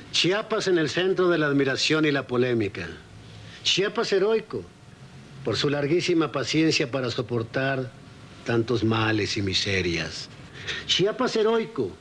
Chiapas en el centro de la admiración y la polémica. Chiapas heroico, por su larguísima paciencia para soportar tantos males y miserias. Chiapas heroico,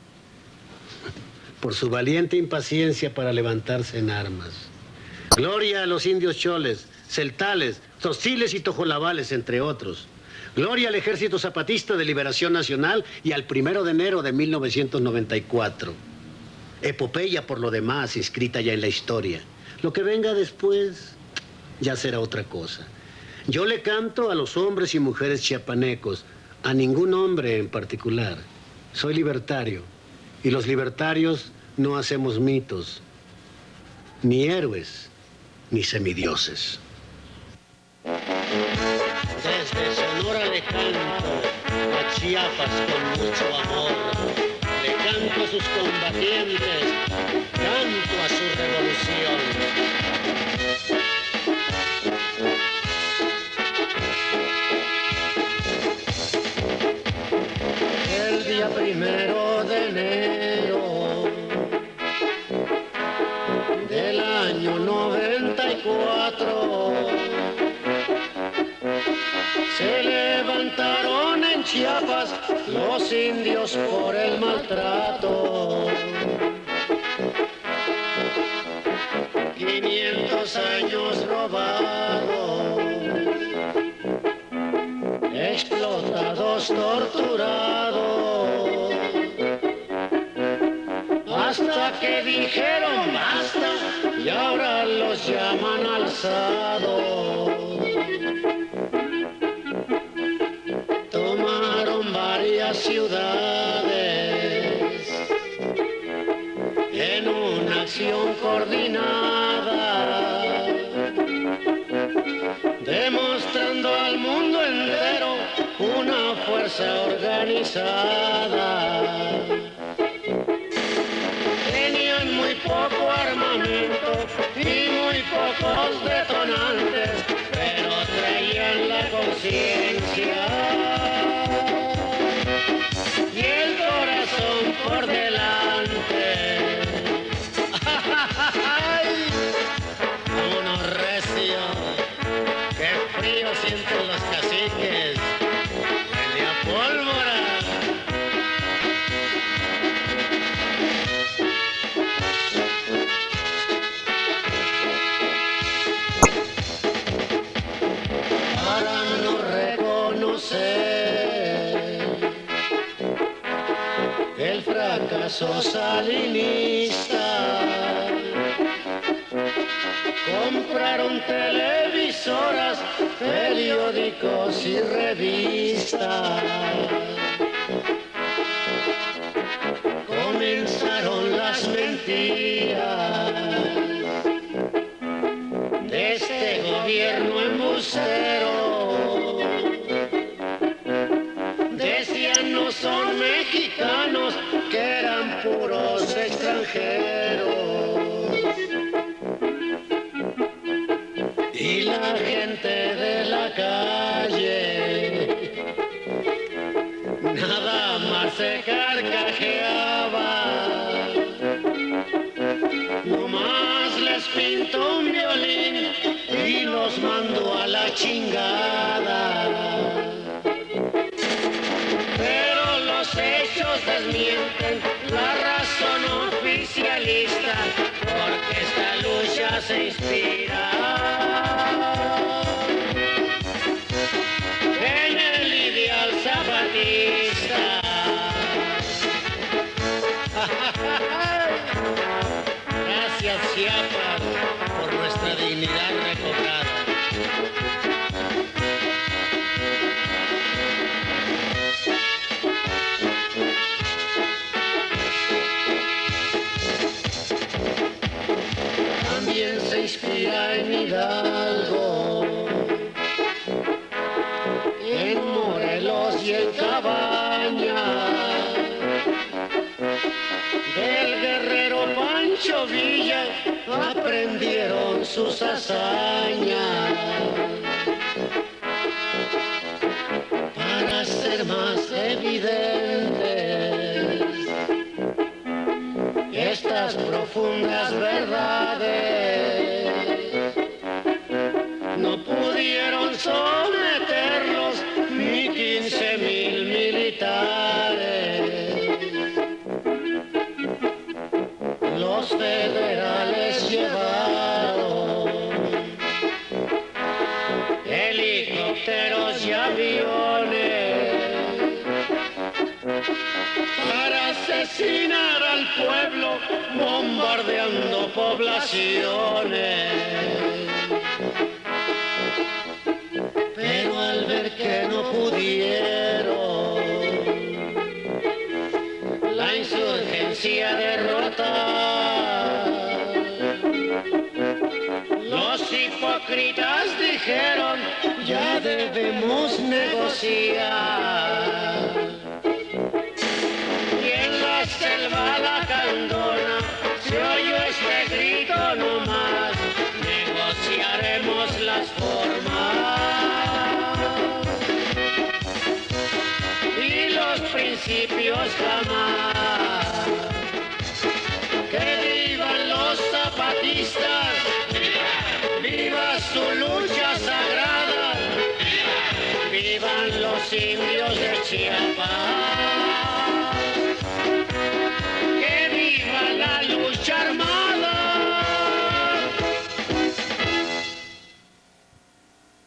por su valiente impaciencia para levantarse en armas. Gloria a los indios choles, celtales, tostiles y tojolabales, entre otros. Gloria al Ejército Zapatista de Liberación Nacional y al 1 de enero de 1994. Epopeya, por lo demás, inscrita ya en la historia. Lo que venga después ya será otra cosa. Yo le canto a los hombres y mujeres chiapanecos, a ningún hombre en particular. Soy libertario, y los libertarios no hacemos mitos, ni héroes, ni semidioses. Desde Sonora le canto a Chiapas con mucho amor. Le canto a sus combatientes, canto a su revolución. El día 1 de enero del año 94 se levantaron en Chiapas los indios por el maltrato. 500 años robados, explotados, torturados, hasta que dijeron basta y ahora los llaman alzados. Tomaron varias ciudades en una acción coordinada, demostrando al mundo entero una fuerza organizada. Tenían muy poco armamento y muy pocos detonantes, pero traían la conciencia y el corazón por delante. ¡Ay! Vámonos recio, qué frío sienten los caciques. Huele a pólvora. Para no reconocer el fracaso salinista, compraron televisoras, periódicos y revistas. Comenzaron las mentiras de este gobierno embustero. Decían no son mexicanos, que eran puros extranjeros. Y la gente de la calle nada más se carcajeaba. Nomás les pintó un violín y los mandó a la chingada. Pero los hechos desmienten la razón oficialista, porque esta lucha se inspira en el ideal zapatista. Gracias, Chiapas, por nuestra dignidad recobrada. También se inspira en Hidalgo, en Morelos y en Cabañas. Del guerrero Pancho Villa aprendieron sus hazañas. Para ser más evidentes estas profundas verdades. No pudieron someterlos ni 15,000 militares. Los federales llevaron helicópteros y aviones para asesinar al pueblo, bombardeando poblaciones. Pero al ver que no pudieron la insurgencia derrotar, los hipócritas dijeron: ya debemos negociar. Y en la selva lacandona se oyó este grito nomás: negociaremos las formas y los principios jamás. Que vivan los zapatistas, viva su lucha sagrada, vivan los indios de Chiapas.